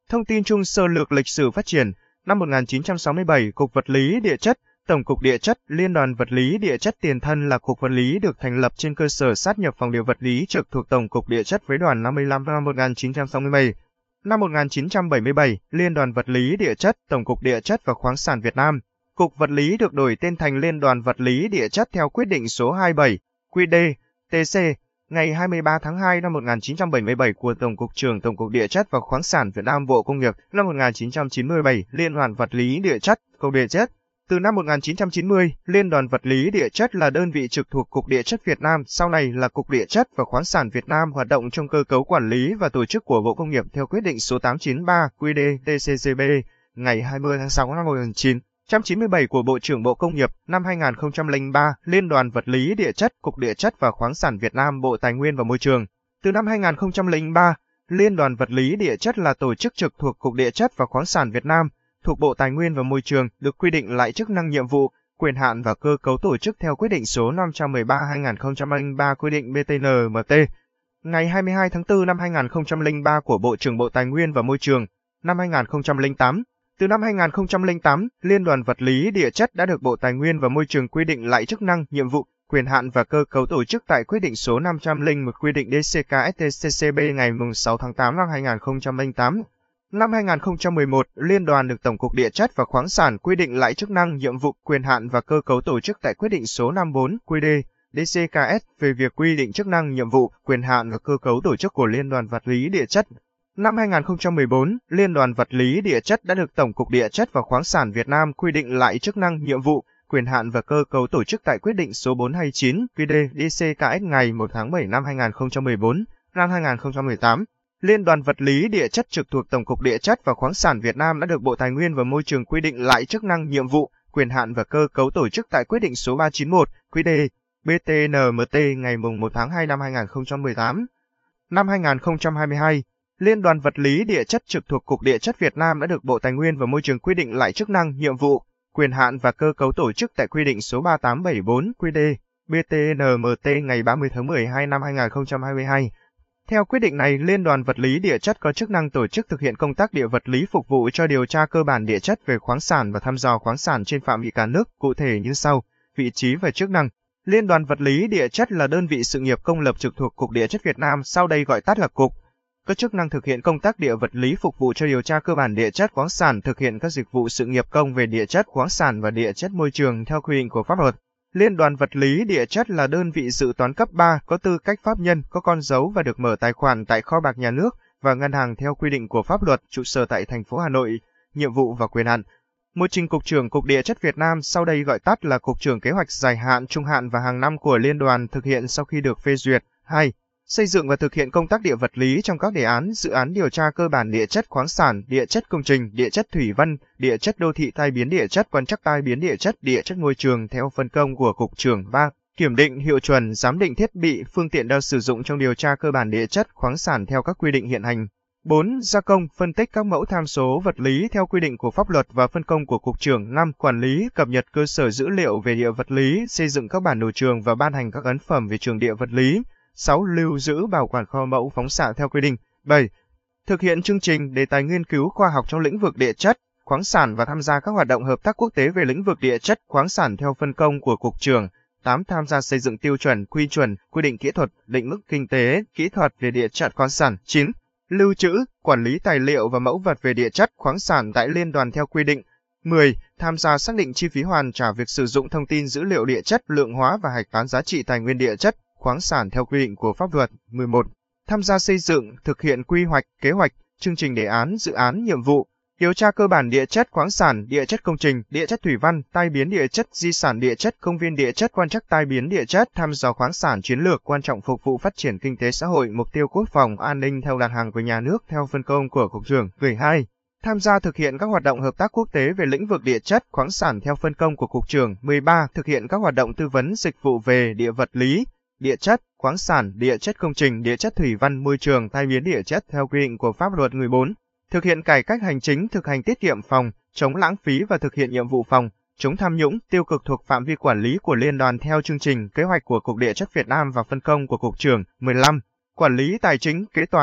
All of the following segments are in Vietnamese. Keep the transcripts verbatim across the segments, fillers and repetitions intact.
Thông tin chung sơ lược lịch sử phát triển. Năm một nghìn chín trăm sáu mươi bảy, Cục Vật lý Địa chất, Tổng cục Địa chất, Liên đoàn Vật lý Địa chất tiền thân là Cục Vật lý được thành lập trên cơ sở sát nhập Phòng điều vật lý trực thuộc Tổng cục Địa chất với đoàn năm mươi lăm năm một nghìn chín trăm sáu mươi bảy. Năm một nghìn chín trăm bảy mươi bảy, Liên đoàn Vật lý Địa chất, Tổng cục Địa chất và Khoáng sản Việt Nam. Cục Vật lý được đổi tên thành Liên đoàn Vật lý Địa chất theo quyết định số hai mươi bảy Q D T C ngày hai mươi ba tháng hai năm một nghìn chín trăm bảy mươi bảy của Tổng cục trưởng Tổng cục Địa chất và Khoáng sản Việt Nam Bộ Công nghiệp. Năm một nghìn chín trăm chín mươi bảy, Liên đoàn Vật lý Địa chất, Cục Địa chất. Từ năm một nghìn chín trăm chín mươi, Liên đoàn Vật lý Địa chất là đơn vị trực thuộc Cục Địa chất Việt Nam, sau này là Cục Địa chất và Khoáng sản Việt Nam, hoạt động trong cơ cấu quản lý và tổ chức của Bộ Công nghiệp theo quyết định số tám trăm chín mươi ba Q D T C C B ngày hai mươi tháng sáu năm một nghìn chín trăm chín mươi bảy của Bộ trưởng Bộ Công nghiệp. Năm hai nghìn không trăm lẻ ba, Liên đoàn Vật lý Địa chất, Cục Địa chất và Khoáng sản Việt Nam, Bộ Tài nguyên và Môi trường. Từ năm hai nghìn không trăm lẻ ba, Liên đoàn Vật lý Địa chất là tổ chức trực thuộc Cục Địa chất và Khoáng sản Việt Nam, thuộc Bộ Tài nguyên và Môi trường, được quy định lại chức năng, nhiệm vụ, quyền hạn và cơ cấu tổ chức theo quyết định số năm trăm mười ba trên hai nghìn không trăm lẻ ba quy định B T N M T ngày hai mươi hai tháng tư năm hai nghìn không trăm lẻ ba của Bộ trưởng Bộ Tài nguyên và Môi trường. Năm hai nghìn không trăm lẻ tám, từ năm hai nghìn không trăm lẻ tám, Liên đoàn Vật lý Địa chất đã được Bộ Tài nguyên và Môi trường quy định lại chức năng, nhiệm vụ, quyền hạn và cơ cấu tổ chức tại quyết định số năm trăm lẻ một quy định D C K S T C C B ngày sáu tháng tám năm hai nghìn không trăm lẻ tám. Năm hai nghìn không trăm mười một, Liên đoàn được Tổng cục Địa chất và Khoáng sản quy định lại chức năng, nhiệm vụ, quyền hạn và cơ cấu tổ chức tại quyết định số năm mươi tư Q D D C K S về việc quy định chức năng, nhiệm vụ, quyền hạn và cơ cấu tổ chức của Liên đoàn Vật lý Địa chất. Năm hai nghìn không trăm mười bốn, Liên đoàn Vật lý Địa chất đã được Tổng cục Địa chất và Khoáng sản Việt Nam quy định lại chức năng, nhiệm vụ, quyền hạn và cơ cấu tổ chức tại quyết định số bốn trăm hai mươi chín Q D D C K S ngày một tháng bảy năm hai nghìn không trăm mười bốn. Năm hai nghìn không trăm mười tám, Liên đoàn Vật lý Địa chất trực thuộc Tổng cục Địa chất và Khoáng sản Việt Nam đã được Bộ Tài nguyên và Môi trường quy định lại chức năng, nhiệm vụ, quyền hạn và cơ cấu tổ chức tại quyết định số ba trăm chín mươi mốt Q D B T N M T ngày một tháng hai năm hai nghìn không trăm mười tám. Năm hai nghìn không trăm hai mươi hai, Liên đoàn Vật lý Địa chất trực thuộc Cục Địa chất Việt Nam đã được Bộ Tài nguyên và Môi trường quy định lại chức năng, nhiệm vụ, quyền hạn và cơ cấu tổ chức tại quy định số ba nghìn tám trăm bảy mươi tư Q D B T N M T ngày ba mươi tháng mười hai năm hai nghìn không trăm hai mươi hai. Theo quyết định này, Liên đoàn Vật lý Địa chất có chức năng tổ chức thực hiện công tác địa vật lý phục vụ cho điều tra cơ bản địa chất về khoáng sản và thăm dò khoáng sản trên phạm vi cả nước, cụ thể như sau: vị trí và chức năng. Liên đoàn Vật lý Địa chất là đơn vị sự nghiệp công lập trực thuộc Cục Địa chất Việt Nam, sau đây gọi tắt là Cục. Có chức năng thực hiện công tác địa vật lý phục vụ cho điều tra cơ bản địa chất khoáng sản, thực hiện các dịch vụ sự nghiệp công về địa chất khoáng sản và địa chất môi trường theo quy định của pháp luật. Liên đoàn Vật lý Địa chất là đơn vị dự toán cấp ba, có tư cách pháp nhân, có con dấu và được mở tài khoản tại kho bạc nhà nước và ngân hàng theo quy định của pháp luật, trụ sở tại thành phố Hà Nội. Nhiệm vụ và quyền hạn. Một trình Cục trưởng Cục Địa chất Việt Nam, sau đây gọi tắt là Cục trưởng kế hoạch dài hạn, trung hạn và hàng năm của Liên đoàn thực hiện sau khi được phê duyệt. hai. Xây dựng và thực hiện công tác địa vật lý trong các đề án, dự án điều tra cơ bản địa chất khoáng sản, địa chất công trình, địa chất thủy văn, địa chất đô thị, tai biến địa chất, quan trắc tai biến địa chất, địa chất môi trường theo phân công của Cục trưởng. ba. Kiểm định, hiệu chuẩn, giám định thiết bị, phương tiện đang sử dụng trong điều tra cơ bản địa chất khoáng sản theo các quy định hiện hành. bốn. Gia công, phân tích các mẫu tham số vật lý theo quy định của pháp luật và phân công của Cục trưởng. năm. Quản lý, cập nhật cơ sở dữ liệu về địa vật lý, xây dựng các bản đồ trường và ban hành các ấn phẩm về trường địa vật lý. sáu. Lưu giữ, bảo quản kho mẫu phóng xạ theo quy định. bảy. Thực hiện chương trình, đề tài nghiên cứu khoa học trong lĩnh vực địa chất, khoáng sản và tham gia các hoạt động hợp tác quốc tế về lĩnh vực địa chất, khoáng sản theo phân công của Cục trưởng. tám. Tham gia xây dựng tiêu chuẩn, quy chuẩn, quy định kỹ thuật, định mức kinh tế, kỹ thuật về địa chất khoáng sản. chín. Lưu trữ, quản lý tài liệu và mẫu vật về địa chất, khoáng sản tại Liên đoàn theo quy định. mười. Tham gia xác định chi phí hoàn trả việc sử dụng thông tin dữ liệu địa chất, lượng hóa và hạch toán giá trị tài nguyên địa chất, khoáng sản theo quy định của pháp luật. mười một. Tham gia xây dựng, thực hiện quy hoạch, kế hoạch, chương trình đề án, dự án, nhiệm vụ, điều tra cơ bản địa chất khoáng sản, địa chất công trình, địa chất thủy văn, tai biến địa chất, di sản địa chất, công viên địa chất, quan trắc tai biến địa chất, thăm dò khoáng sản chiến lược quan trọng phục vụ phát triển kinh tế xã hội, mục tiêu quốc phòng an ninh theo đặt hàng của nhà nước theo phân công của Cục trưởng. mười hai. Tham gia thực hiện các hoạt động hợp tác quốc tế về lĩnh vực địa chất, khoáng sản theo phân công của Cục trưởng. mười ba. Thực hiện các hoạt động tư vấn dịch vụ về địa vật lý, địa chất, khoáng sản, địa chất công trình, địa chất thủy văn, môi trường, tai biến địa chất theo quy định của pháp luật. mười bốn. Thực hiện cải cách hành chính, thực hành tiết kiệm phòng, chống lãng phí và thực hiện nhiệm vụ phòng, chống tham nhũng, tiêu cực thuộc phạm vi quản lý của Liên đoàn theo chương trình, kế hoạch của Cục Địa chất Việt Nam và phân công của Cục trưởng. mười lăm. Quản lý tài chính, kế toán,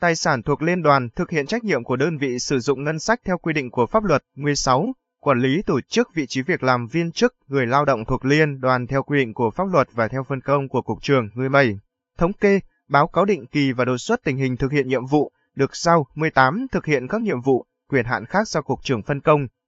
Tài sản thuộc liên đoàn thực hiện trách nhiệm của đơn vị sử dụng ngân sách theo quy định của pháp luật. mười sáu. Quản lý tổ chức vị trí việc làm viên chức, người lao động thuộc liên đoàn theo quy định của pháp luật và theo phân công của cục trưởng. mười bảy. Thống kê, báo cáo định kỳ và đột xuất tình hình thực hiện nhiệm vụ được giao. mười tám. Thực hiện các nhiệm vụ, quyền hạn khác do cục trưởng phân công.